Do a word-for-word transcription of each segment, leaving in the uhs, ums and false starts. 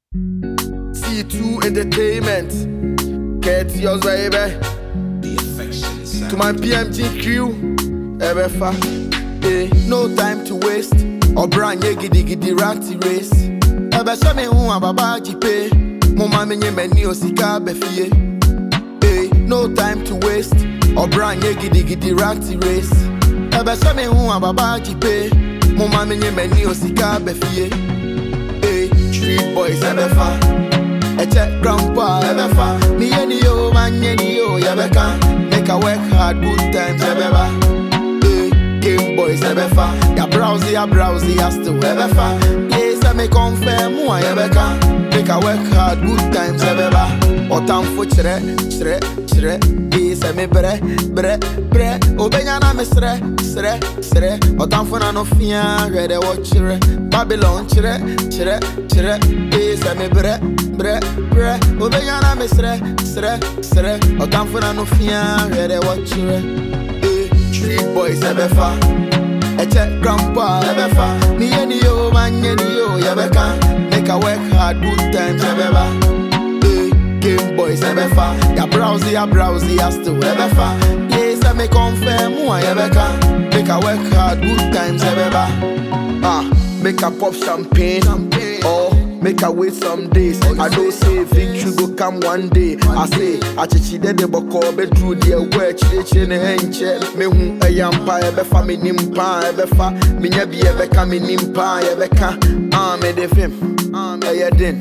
C two Entertainment, get yours, baby. The affection sound. To my P M G crew, Ebefa, eh, no time to waste. Or brand ye giddy giddy ratty race. Ebe show me who am baba jipe. Mama menye meni osika befie. Eh, no time to waste. Or brand ye giddy giddy ratty race. Ebe show me who am baba jipe. Mama menye meni osika befie. Eh, street boys Ebefa. Eche grandpa Ebefa. Me any yo man any yo Yebeka. Make a work hard, good times Ebeba. Game boys Ebefa. Ya browsy, ya browsy, ya still Ebefa. Yes, I may confirm who I Ebeka. Make a work hard, good times Ebeba. Otam fo chre, chre, chre. Yes, I may bre, bre, bre. Obenya na me sre, sre, sre. Otam fo na no fia, ready watch chre. Babylon chre, chre, chre. Yes, I may bre, bre, bre. Obenya na me sre, sre, sre. Otam fo na no fia, ready watch chre. Street boys Ebefa. Eche grandpa Ebefa. Me any yo man any yo Yebeka. Make a work hard, good times Ebeba. Eh, game boys Ebefa. Ya browsy, ya browsy, ya still Ebefa. Yes, I may confirm who I Yebeka. Make a work hard, good times Ebeba. Ah, make a pop champagne, champagne. Oh. Make her wait some days. I don't say victory go come one day. I say, I chichi de de boko be through the way chichi ne henche. Me hu a yampa ebefa me nimpa ebefa. Me nyabi ebeka me nimpa ebeka. Ah me de fim. Ah me ya din.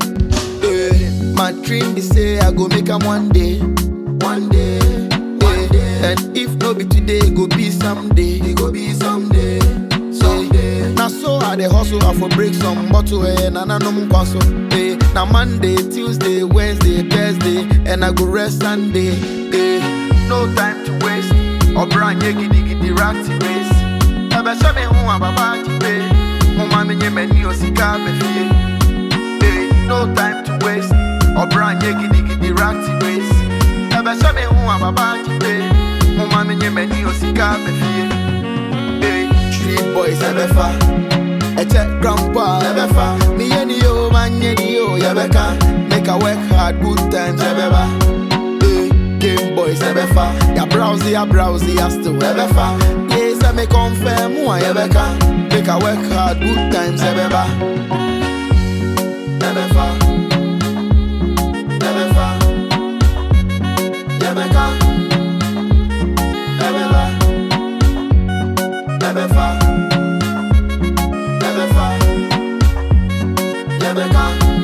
My dream be say I go make 'em one day. One day. One day. And if no be today, go be someday. It go be someday. Now so I the hustle, I for break some bottle eh, na na no mkwaso eh. Now Monday, Tuesday, Wednesday, Thursday, and I go rest Sunday eh. No time to waste. Or brand ye giddy giddy ratty race. Ebe show me who am baba jipe. Mama menye meni osika befie eh. No time to waste. Or brand ye giddy giddy ratty race. Ebe show me who am baba jipe. Mama menye meni osika befie. Street boys Ebefa. Eche grandpa Ebefa. Me any yo man any yo Yebeka. Make a work hard, good times Ebeba. Eh, game boys Ebefa. Ya browsy, ya browsy, ya still Ebefa. Yes, I may confirm who I Yebeka. Make a work hard, good times Ebeba. Ebefa. Ebefa. Yebeka. Ebeba. Ebefa. Ebefa. Yebeka.